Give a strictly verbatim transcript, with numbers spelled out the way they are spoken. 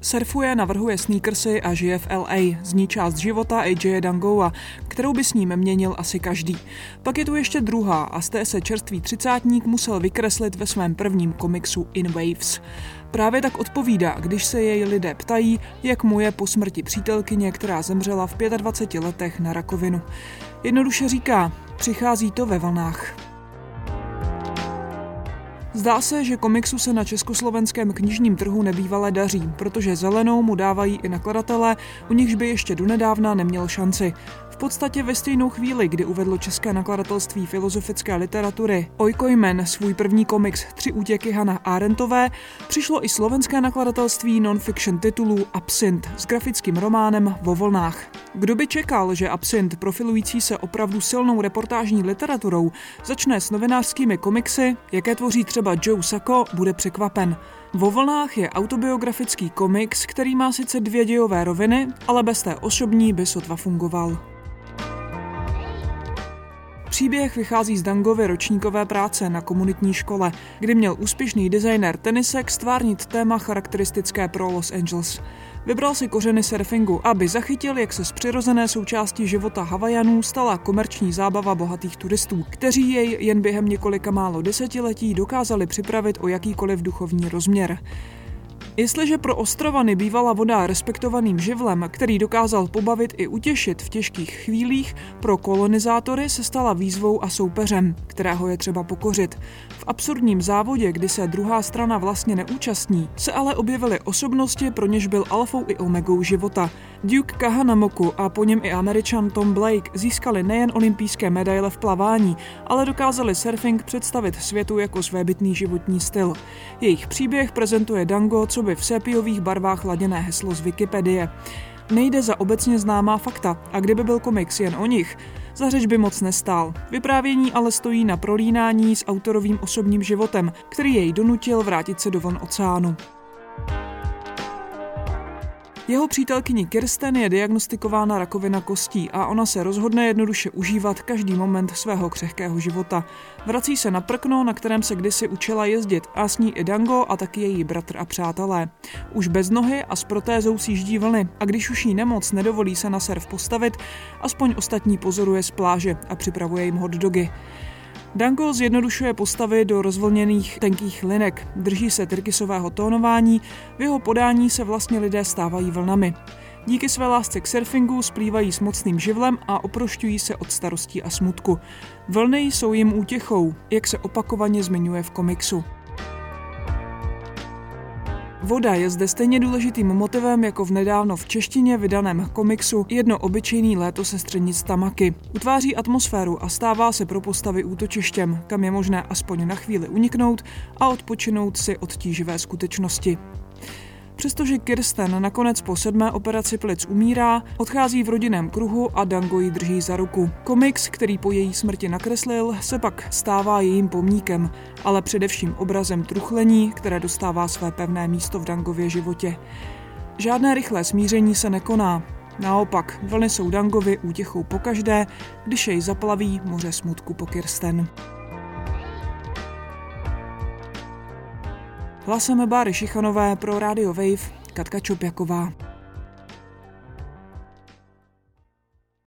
Surfuje, navrhuje sneakersy a žije v L A. Zní část života A J Dangoa, kterou by s ním měnil asi každý. Pak je tu ještě druhá a z té se čerstvý třicátník musel vykreslit ve svém prvním komiksu In Waves. Právě tak odpovídá, když se jej lidé ptají, jak mu je po smrti přítelkyně, která zemřela v dvaceti pěti letech na rakovinu. Jednoduše říká, přichází to ve vlnách. Zdá se, že komiksu se na československém knižním trhu nebývale daří, protože zelenou mu dávají i nakladatelé, u nichž by ještě donedávna neměl šanci. V podstatě ve stejnou chvíli, kdy uvedlo české nakladatelství filozofické literatury Oikojmen svůj první komiks Tři útěky Hannah Arendtové, přišlo i slovenské nakladatelství non-fiction titulů Absint s grafickým románem Vo vlnách. Kdo by čekal, že Absint, profilující se opravdu silnou reportážní literaturou, začne s novinářskými komiksy, jaké tvoří třeba Joe Sacco, bude překvapen. Vo vlnách je autobiografický komiks, který má sice dvě dějové roviny, ale bez té osobní by sotva fungoval. Příběh vychází z Dangovy ročníkové práce na komunitní škole, kdy měl úspěšný designér tenisek stvárnit téma charakteristické pro Los Angeles. Vybral si kořeny surfingu, aby zachytil, jak se z přirozené součástí života Havajanů stala komerční zábava bohatých turistů, kteří jej jen během několika málo desetiletí dokázali připravit o jakýkoliv duchovní rozměr. Jestliže pro ostrovany bývala voda respektovaným živlem, který dokázal pobavit i utěšit v těžkých chvílích, pro kolonizátory se stala výzvou a soupeřem, kterého je třeba pokořit. V absurdním závodě, kdy se druhá strana vlastně neúčastní, se ale objevily osobnosti, pro něž byl alfou i omegou života. Duke Kahanamoku a po něm i Američan Tom Blake získali nejen olympijské medaile v plavání, ale dokázali surfing představit světu jako svébytný životní styl. Jejich příběh prezentuje Dango, co by v sépiových barvách laděné heslo z Wikipedie. Nejde za obecně známá fakta a kdyby byl komiks jen o nich, za řeč by moc nestál. Vyprávění ale stojí na prolínání s autorovým osobním životem, který jej donutil vrátit se do vln oceánu. Jeho přítelkyni Kirsten je diagnostikována rakovina kostí a ona se rozhodne jednoduše užívat každý moment svého křehkého života. Vrací se na prkno, na kterém se kdysi učila jezdit, a s ní i Dango a taky její bratr a přátelé. Už bez nohy a s protézou sjíždí vlny a když už jí nemoc nedovolí se na surf postavit, aspoň ostatní pozoruje z pláže a připravuje jim hot dogy. Dango zjednodušuje postavy do rozvolněných tenkých linek, drží se tyrkysového tónování, v jeho podání se vlastně lidé stávají vlnami. Díky své lásce k surfingu splývají s mocným živlem a oprošťují se od starostí a smutku. Vlny jsou jim útěchou, jak se opakovaně zmiňuje v komiksu. Voda je zde stejně důležitým motivem jako v nedávno v češtině vydaném komiksu Jedno obyčejný léto sestřenic Tamaky. Utváří atmosféru a stává se pro postavy útočištěm, kam je možné aspoň na chvíli uniknout a odpočinout si od tíživé skutečnosti. Přestože Kirsten nakonec po sedmé operaci plic umírá, odchází v rodinném kruhu a Dango ji drží za ruku. Komiks, který po její smrti nakreslil, se pak stává jejím pomníkem, ale především obrazem truchlení, které dostává své pevné místo v Dangově životě. Žádné rychlé smíření se nekoná. Naopak, vlny jsou Dangovi útěchou pokaždé, když jej zaplaví moře smutku po Kirsten. Hlasem Báry Šichanové pro Radio Wave, Katka Čopjaková.